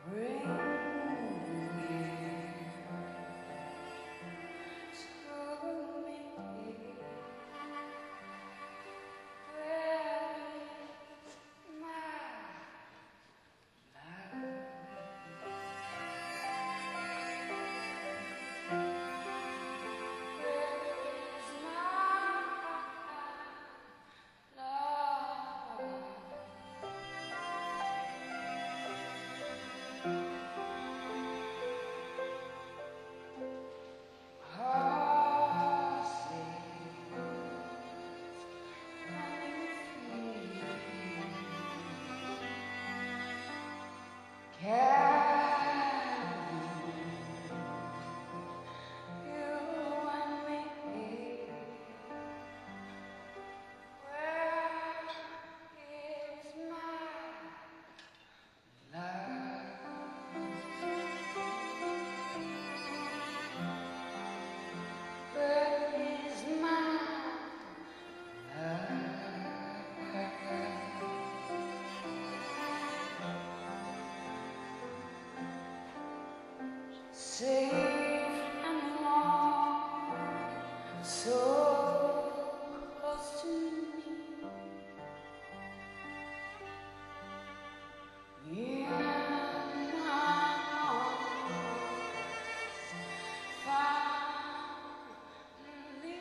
Safe and warm, so close to me. In my arms, finally.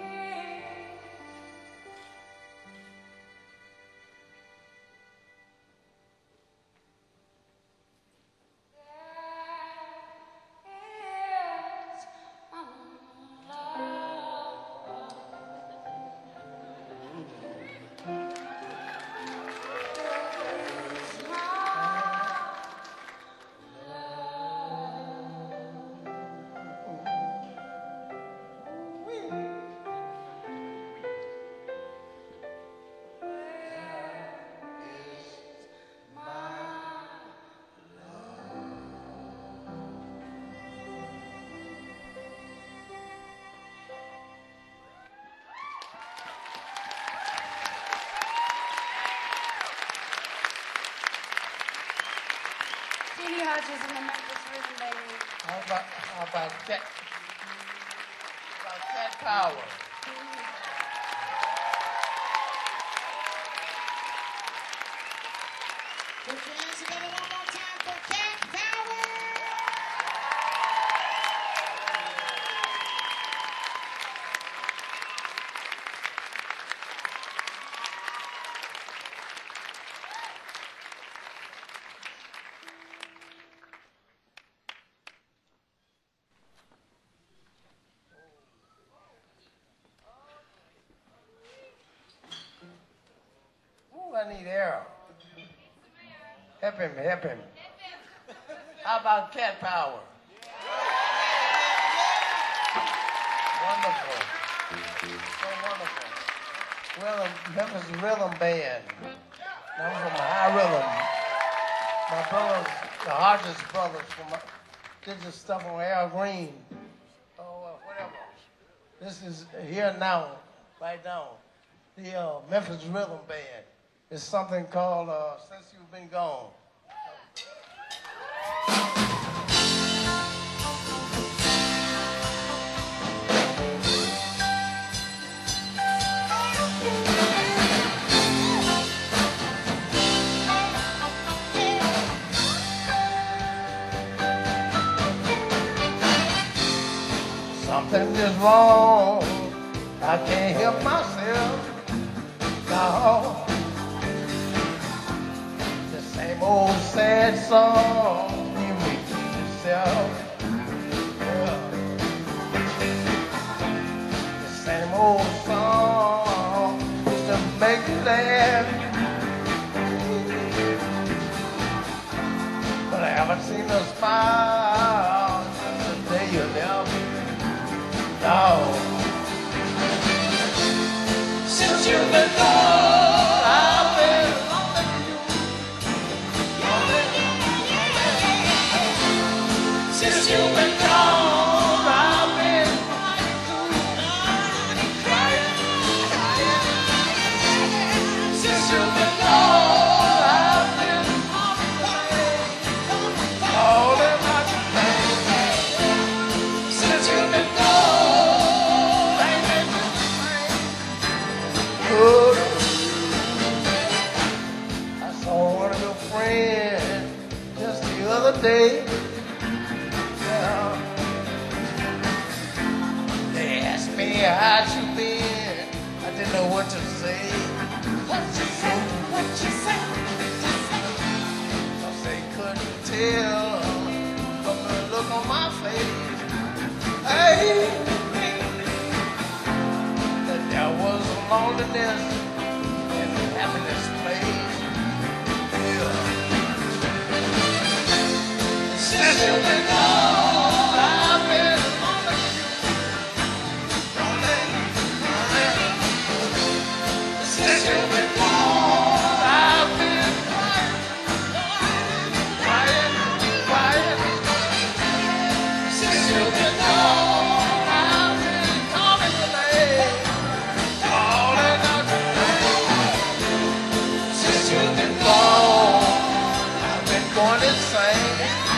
Jeannie Hodges and the Memphis Rhythm Band. How about Cat Power? Put your hands together one more time for Cat Power! Ooh, I need Errol. Help him. How about Cat Power? Wonderful. So wonderful. Memphis Rhythm Band. I'm from High Rhythm. My brothers, the Hodges brothers, did this stuff on Al Green. Whatever. This is here now, right now. The Memphis Rhythm Band. It's something called Since You've Been Gone. Something is wrong, I can't help myself. No. The same old sad song you repeat yourself. Yeah. The same old song used to make you laugh. But I haven't seen a smile since the day you left. No. Since you've been gone, I've been lonely. Since you've been gone, I've been crying. Since you've been gone, I've been other day. Yeah. They asked me how you been. I didn't know what to say. What you say? What you say? Cause they couldn't tell from the look on my face. Hey, that there was a loneliness and a happiness place. Yeah. Since you've been gone, I've been lonely. Since you've been gone, I've been crying, crying. Since you've been gone, I've been calling your name, calling out your name. Since you've been gone, I've been going insane.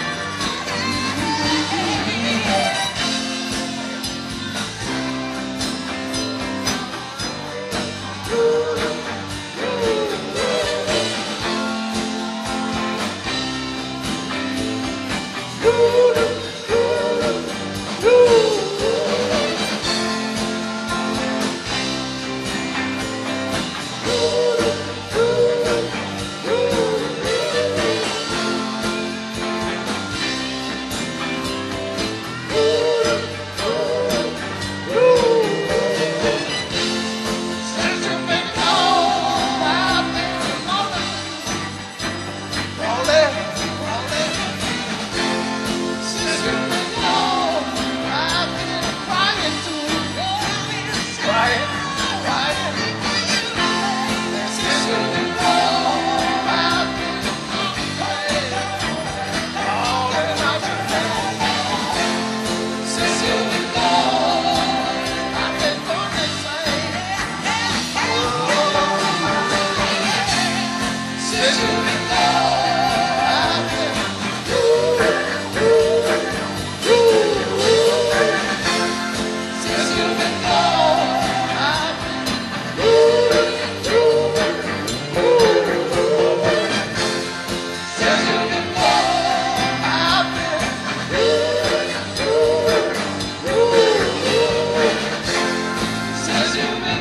Since you've been gone, I've been lonely, lonely, lonely. Since you've been gone, I've been crying too, crying, crying. Since you've been gone, I've been crying, calling out your name. Since you've been gone, I've been going insane. Since you've been gone, I've been. Since you've been gone, I've been. Since you've been gone, I've been. Since you've been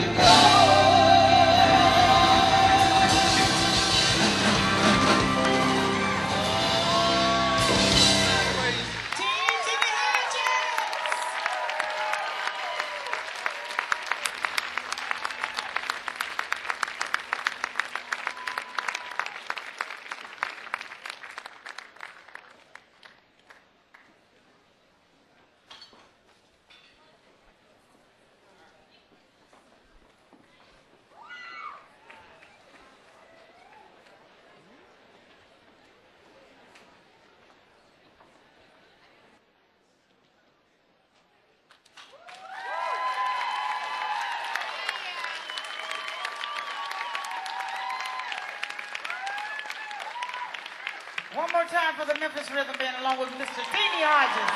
Team Jimmy Hodges. One more time for the Memphis Rhythm Band along with Mr. Deanie Hodges.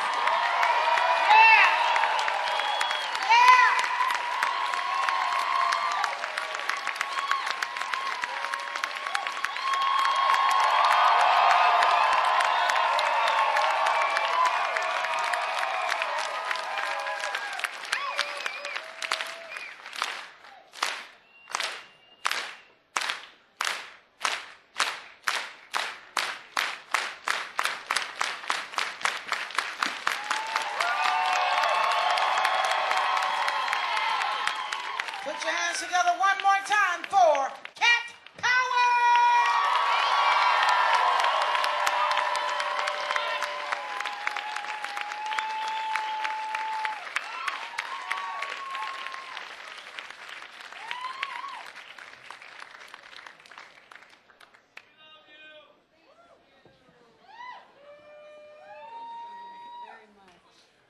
Put your hands together one more time for Cat Power! Very much.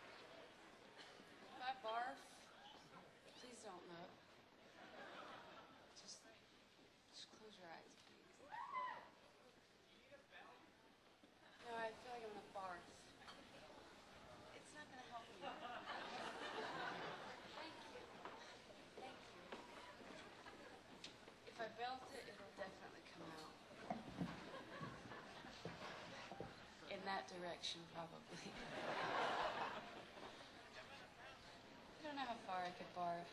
If I barf, please don't look. Just close your eyes, please. No, I feel like I'm gonna barf. It's not gonna help me. Thank you. Thank you. If I belt it, it'll definitely come out. And that direction, probably. I don't know how far I could barf.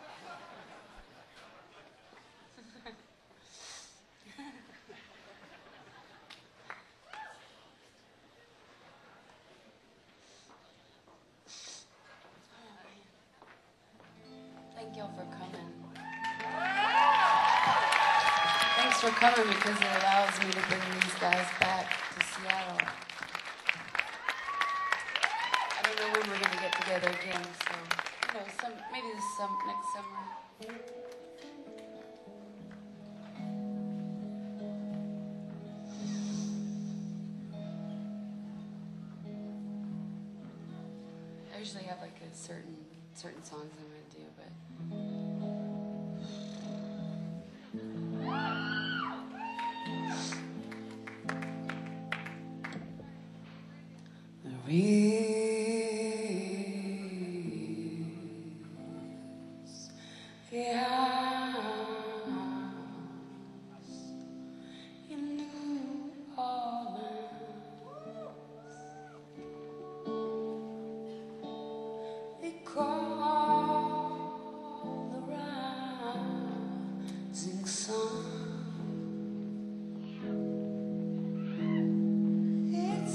Thank y'all for coming. Thanks for coming because it allows me to bring these guys back to Seattle. I don't know when we're going to get together again, so, maybe next summer. I usually have like a certain songs I'm going to do, but the reeds house in New Orleans, they call the rising sun. It's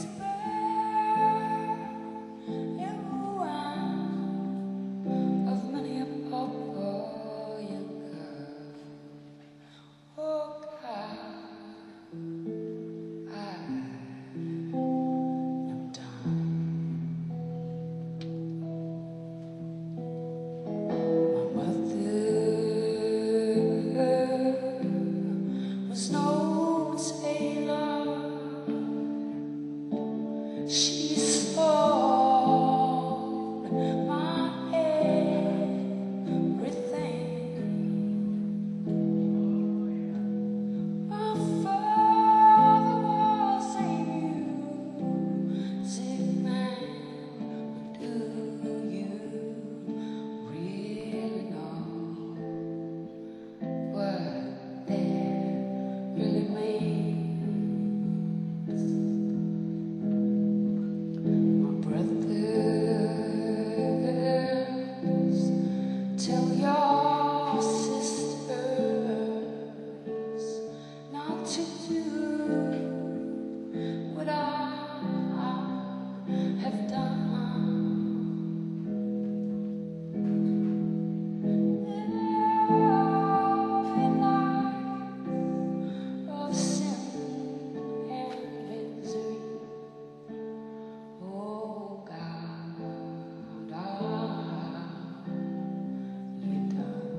of many a poor young girl. Oh God, I am done. My mother was no sailor. She sold my everything. My father was a music man. Do you really know what that really means? My brothers, tell your sisters not to do what I have done. Every life of sin and misery. Oh God, you done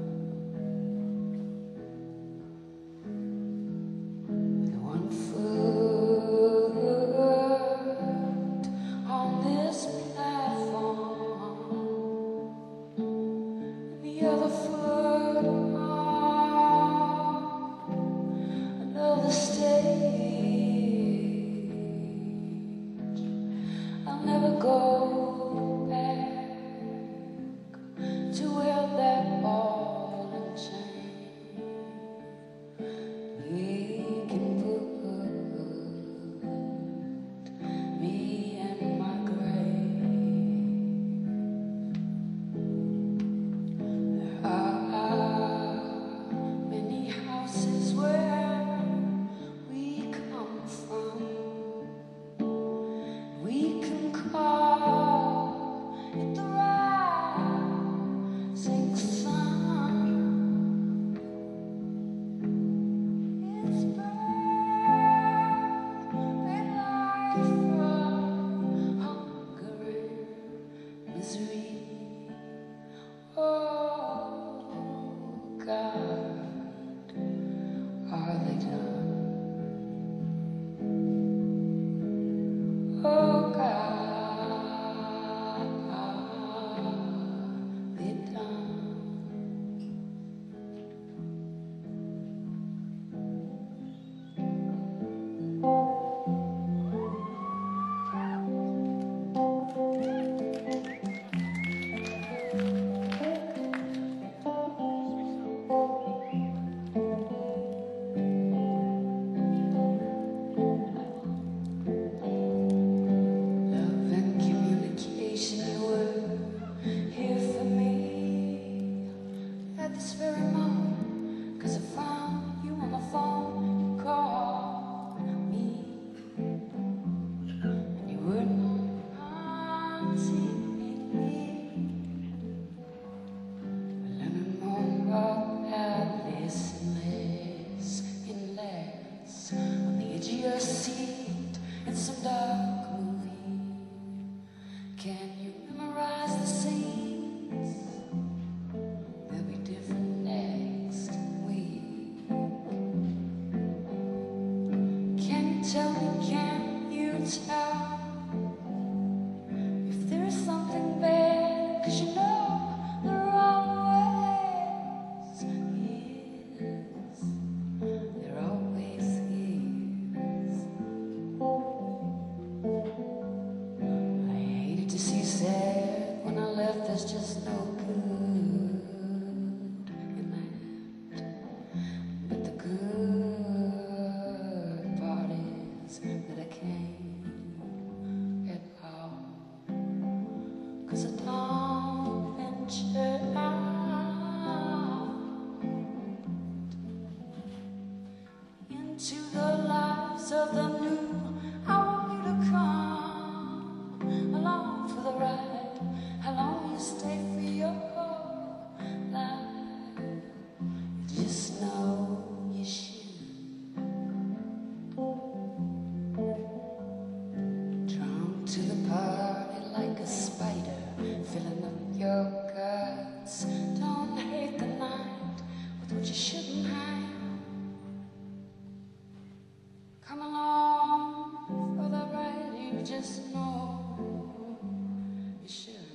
with one foot on this there's just no good in that. But the good part is that I can't at all. 'Cause I don't venture out into the lives of the new. I want you to come along for the ride. How long you stay for your life? You just know you should. Drawn to the party like a spider, filling up your guts. Don't hate the night with what you shouldn't have. Come along for the ride, you just know you should.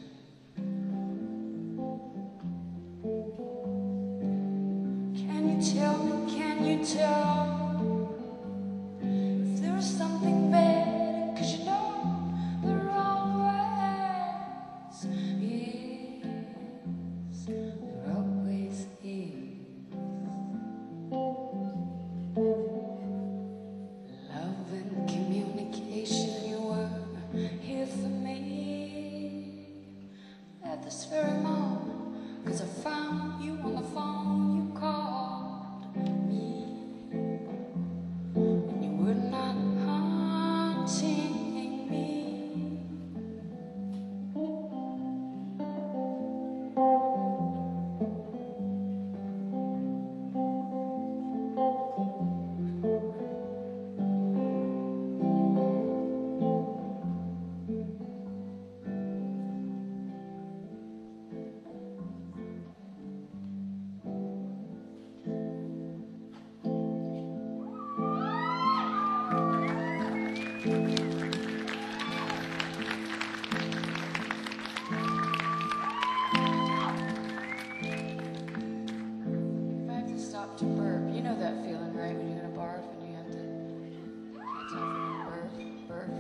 Can you tell me, can you tell if there's something better? 'Cause you know there always is. There always is. Love and communication, you were here for me at this very moment. 'Cause I found you on the phone, you called me, and you were not haunting me. If I have to stop to burp, you know that feeling, right? When you're gonna barf and you have to can't tell if you're gonna burp.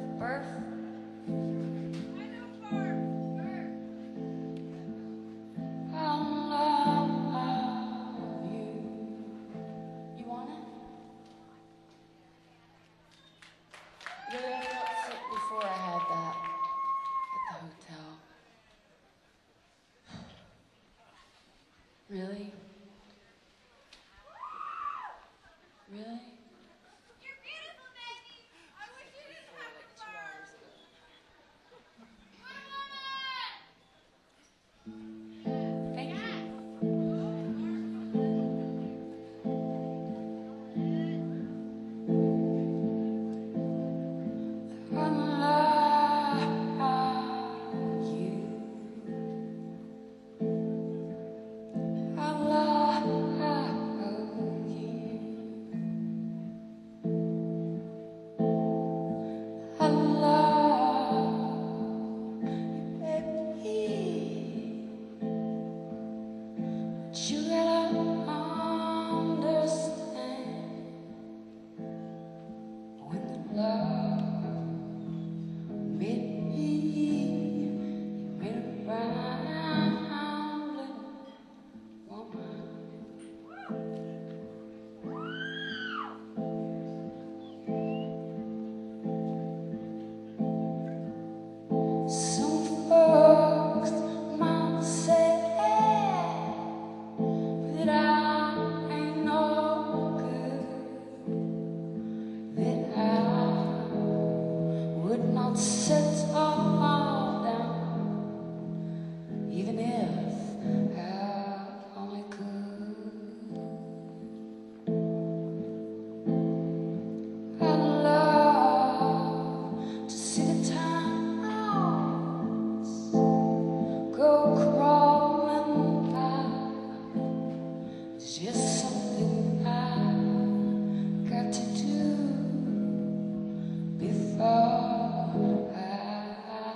I love you. You want it? Really, I felt sick before I had that at the hotel. Really? Really? You're beautiful, baby. I wish you didn't have to burn. Thank you. I love you. I love you. I love you, baby. But you gotta understand when the love made me, you made a rambling woman. Some folks might say that I ain't no good, that I would not settle down, even if I only could. I love to see the towns go crawling by. It's just something I got to do before I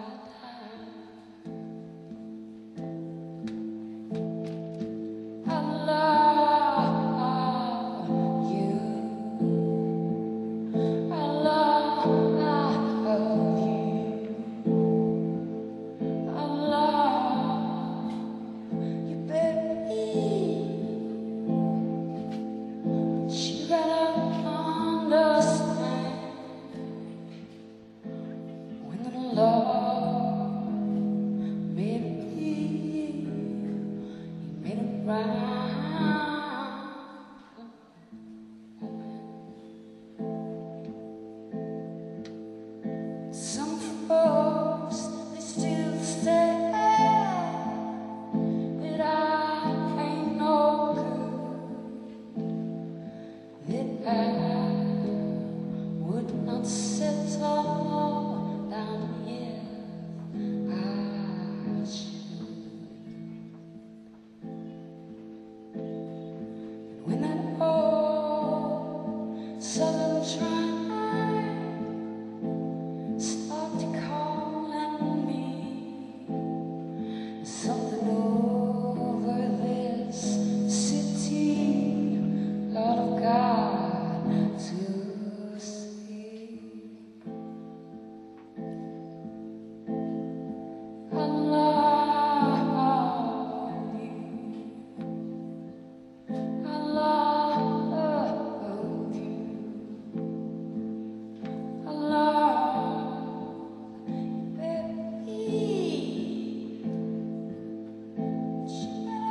Lord, maybe you made it right. Some folks, they still stay, but I ain't no good, that I would not settle down here. I should. When that old southern train started calling me, something over this city, Lord of God, to see. I love you. I love you. I love you, baby. Should I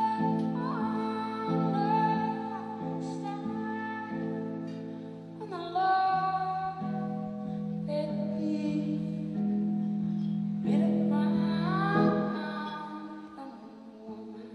understand when I love baby? Made it round woman.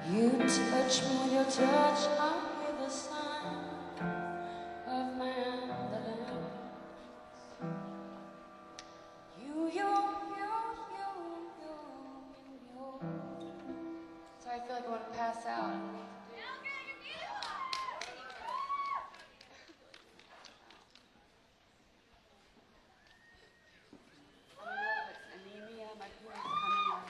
You touch me with your touch, I hear the sound of mandolin. You. Sorry, I feel like I want to pass out. Anemia, my period's coming up.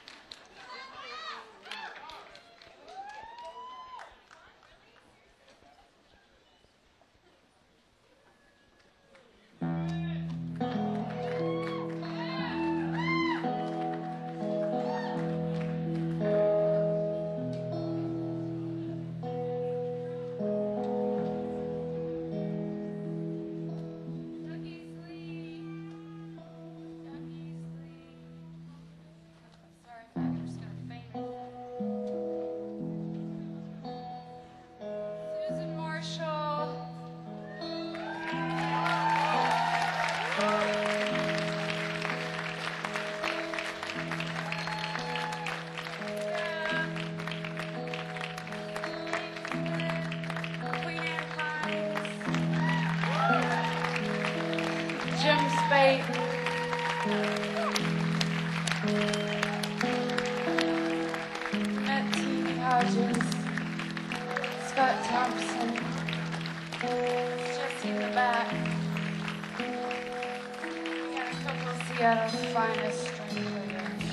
Sorry, I'm just gonna faint. Susan Marshall. Queen Anne Hines. Jim Spate. Met Teeny Hodges. Scott Thompson. Jesse in the back. We got a couple of Seattle's finest string players.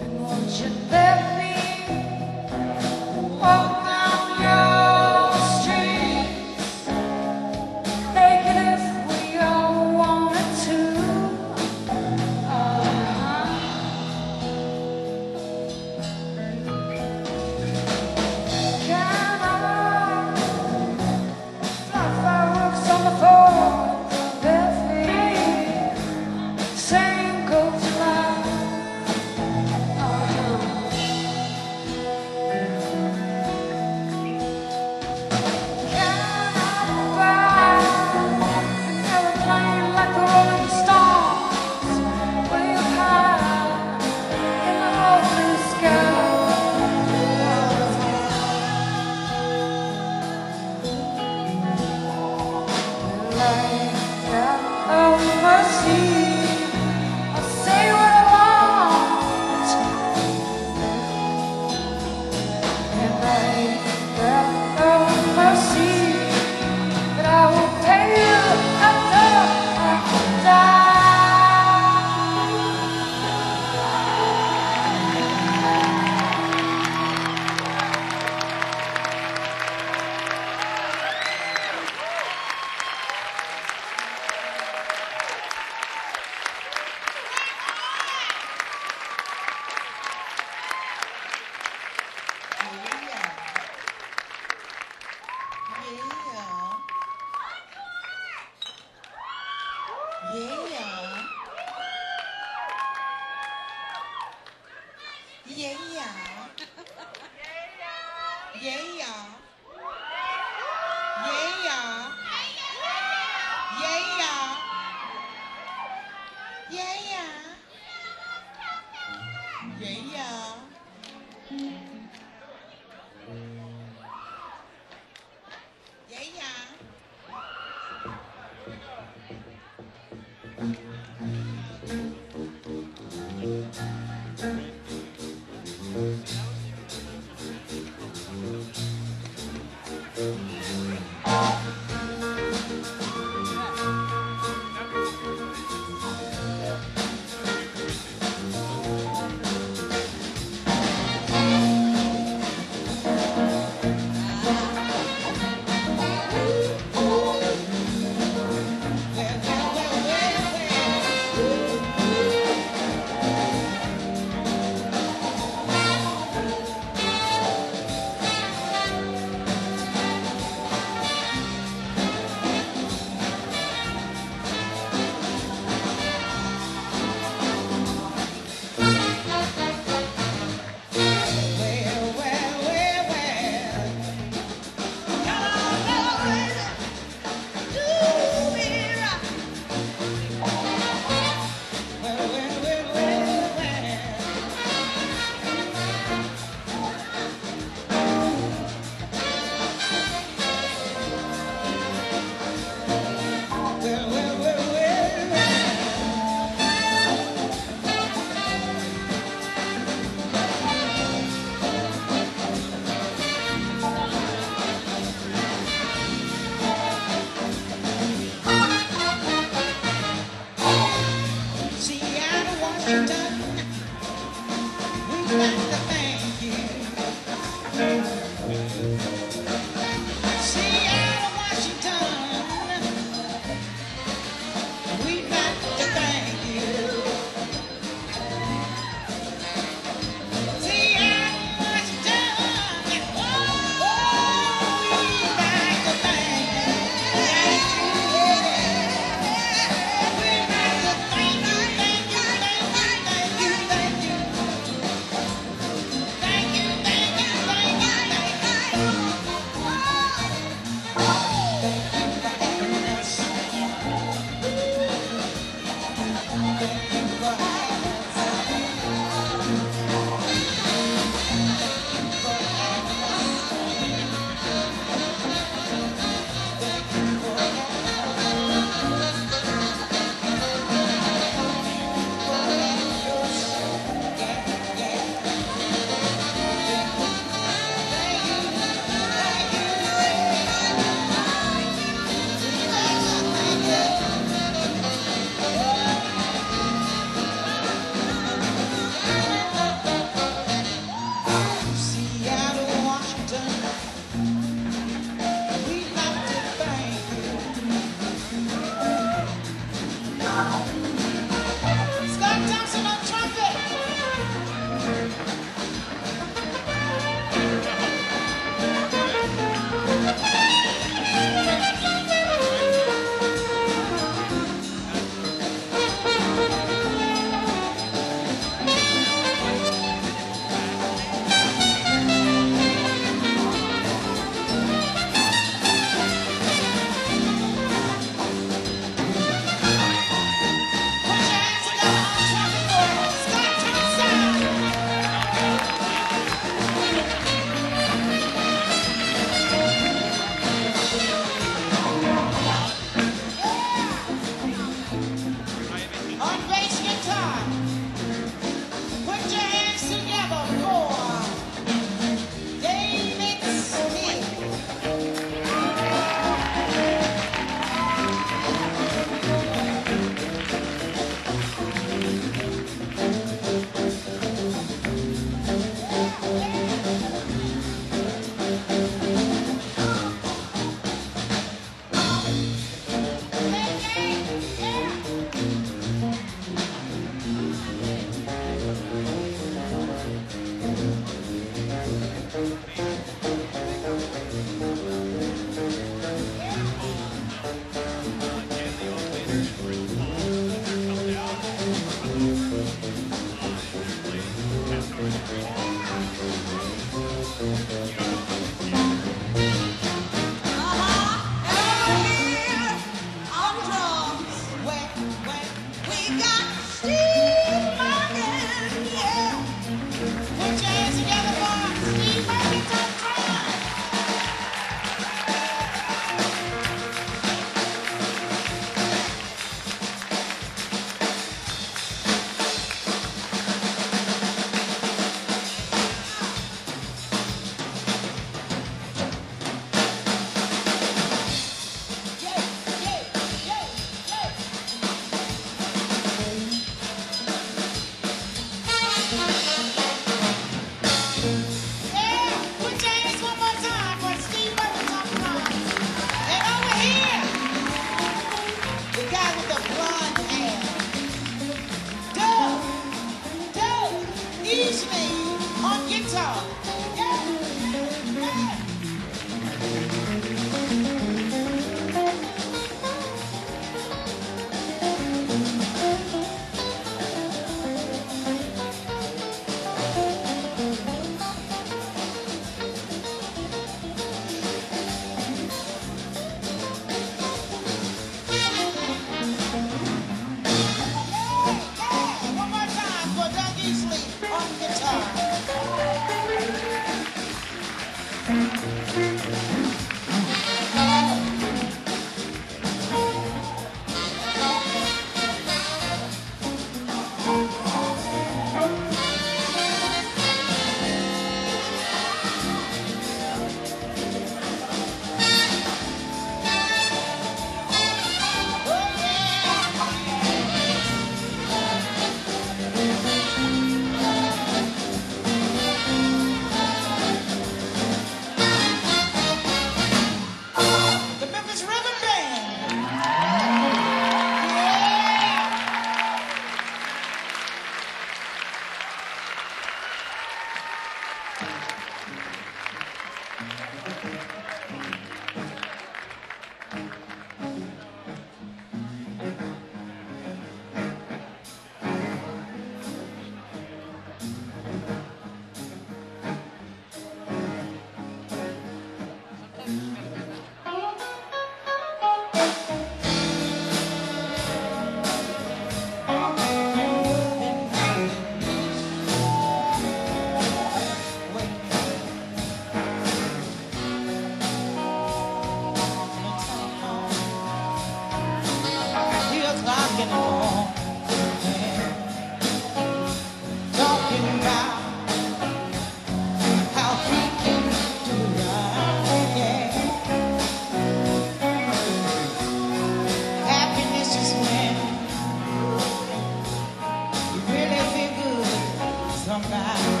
about,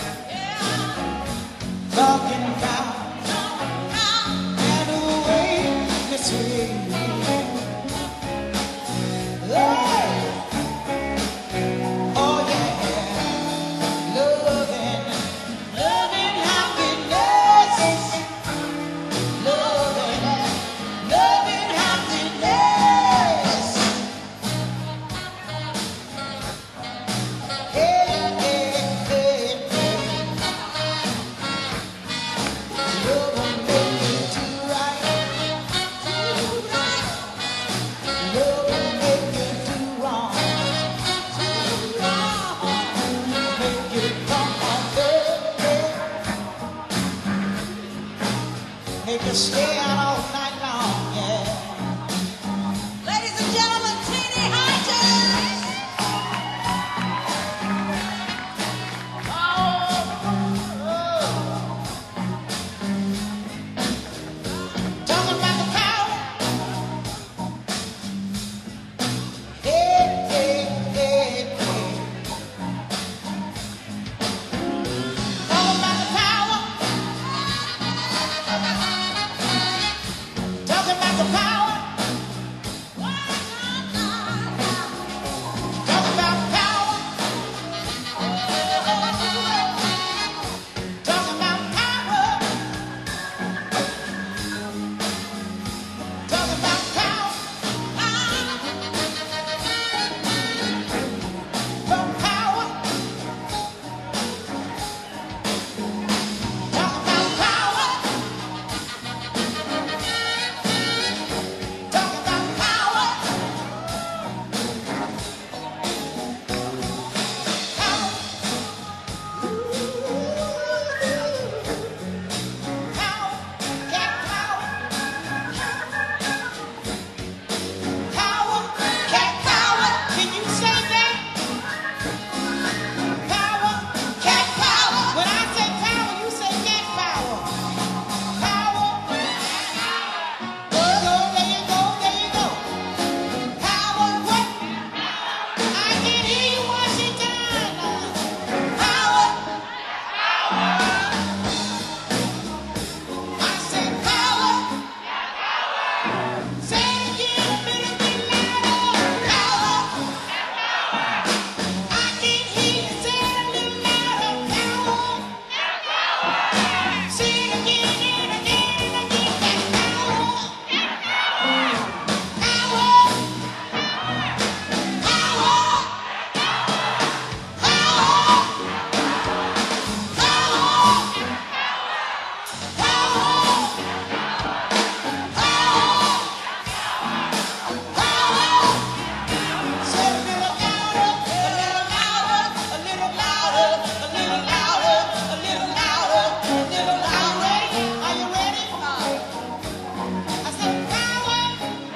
talking about, and the way you say, oh yeah, loving, loving happiness, loving, loving happiness. Hey, hey, hey, hey. Love will make you do right. Love will make you do wrong. Make you come on, baby. Make you stay out all night long, yeah. Ladies and gentlemen, Teenie Hodges. Talking about the power. Hey, hey, hey, hey. Talking about the power. Talking about the power. Talking about power. Talking about power. Talking about power. From power. Talking about power. Talking about power. Power. Cat power. Power. Cat power. Can you say that? Power. Cat power. When I say power, you say cat power. Power. There you go, there you go. Power. What? I can hear you, Washington. Power. I said power. Say it again, a little bit louder. Power. I can hear you say it a little louder. Power. Say it again and again and again. Power. Power. Say it a little louder, a little louder, a little louder, a little louder, a little louder, a little louder. Are you ready? I said power.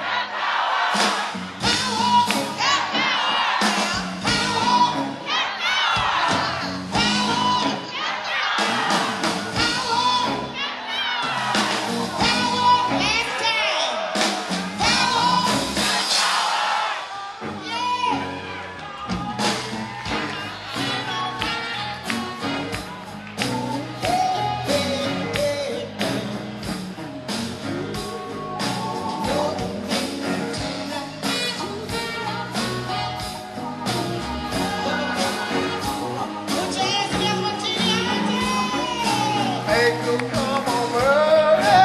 Put your hands together for Teenie Hodges. Make you come on early.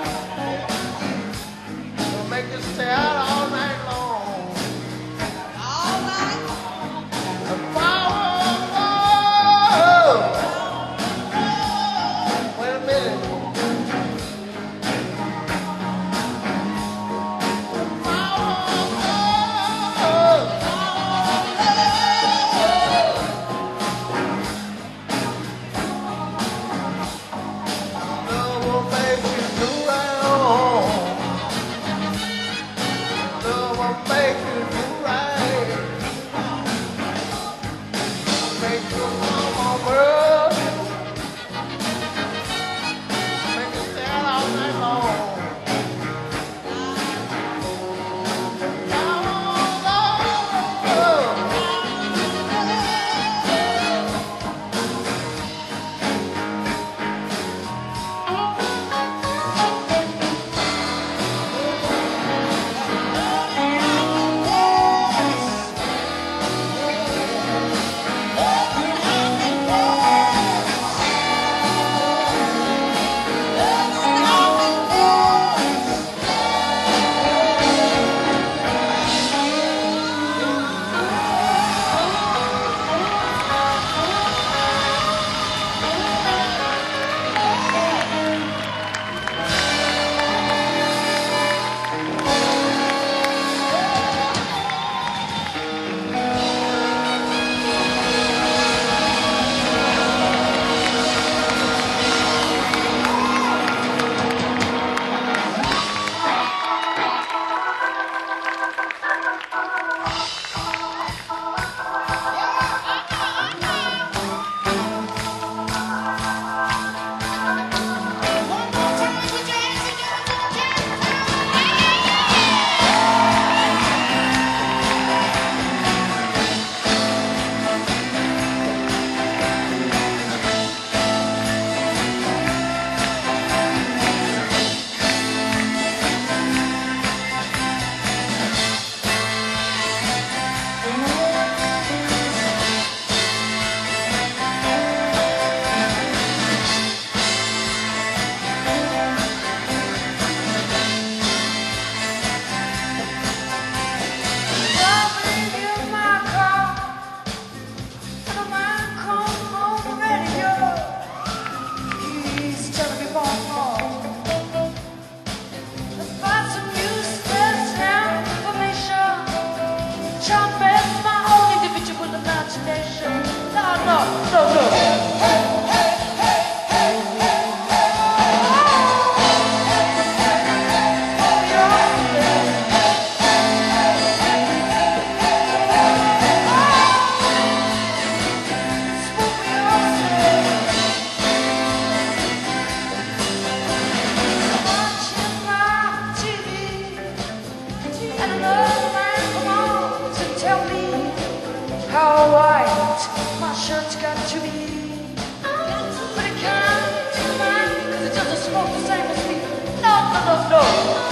We'll make you stay out all night long. All right. The power of love. Wait a minute. The power of love. Love will make you do right on. Love will make you do right. Make you come on, girl. Make you stand all night long. Power of love. How white my shirt's got to be. But it can't be mine, 'cause it doesn't smoke the same as me. No, no, no, no.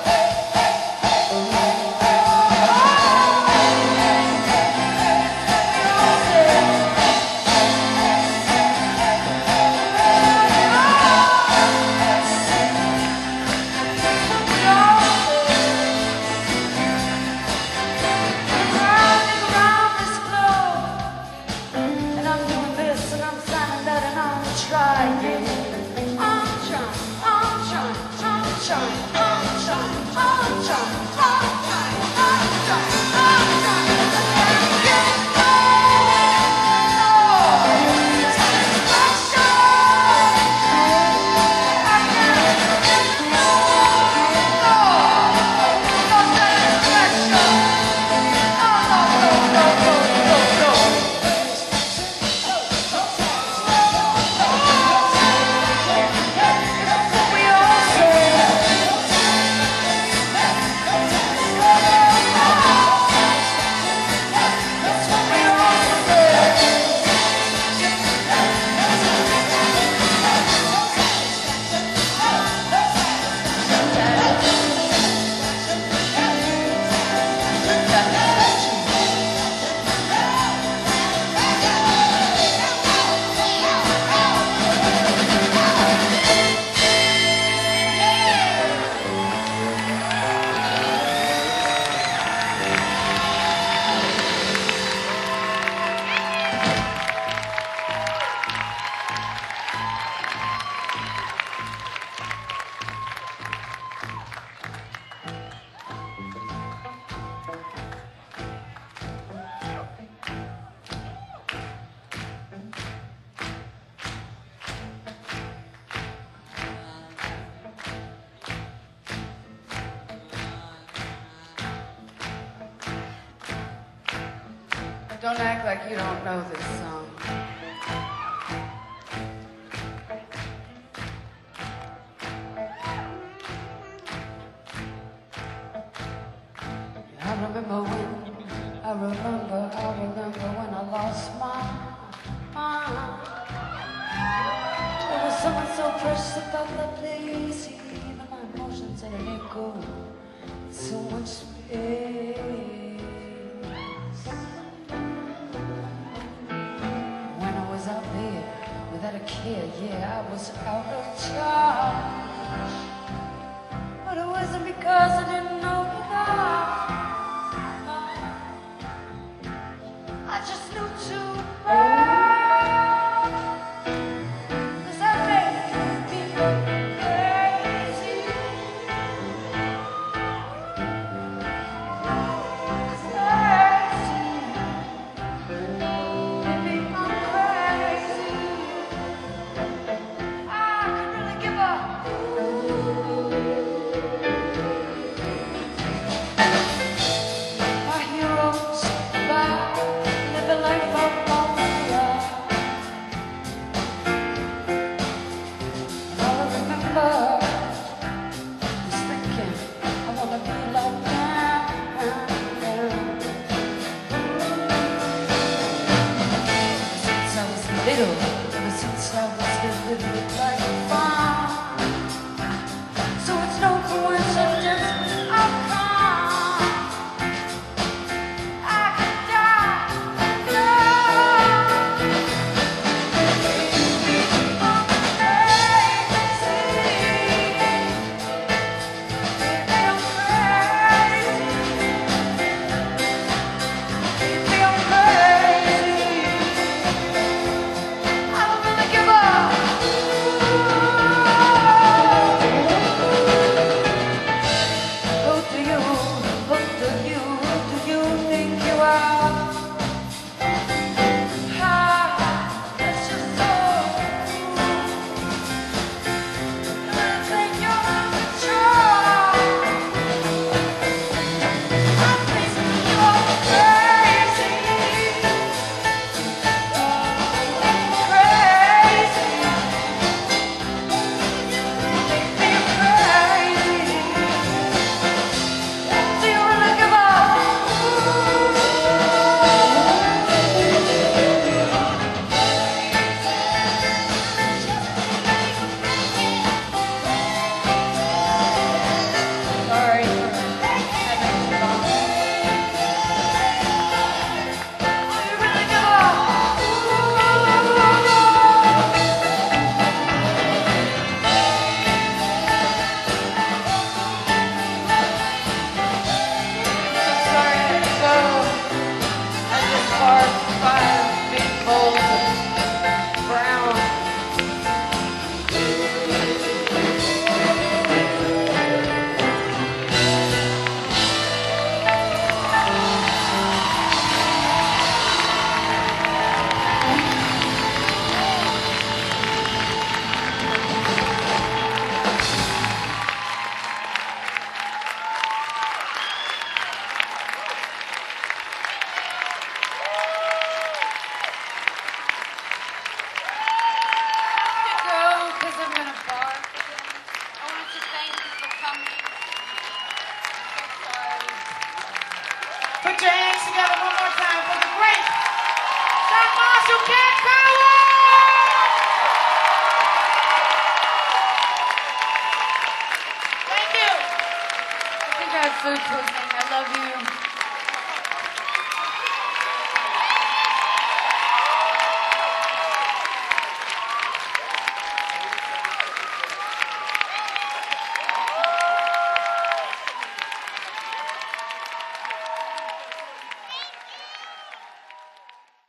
Don't act like you don't know this song. I remember when I lost my mind. There was someone so precious about that place. Even my emotions and an echo. So much space. When I was out there without a care, yeah, I was out of charge. But it wasn't because I didn't know love. I just knew too much. 'Cause I made me crazy. Maybe I'm crazy. I could really give up. My heroes live a life of love. And all I remember is thinking, I wanna be like them. Since I was little, ever since I was little, it's like fun. So it's no coincidence I'll come. I could die now. Maybe I'm crazy. had food twisting. I love you.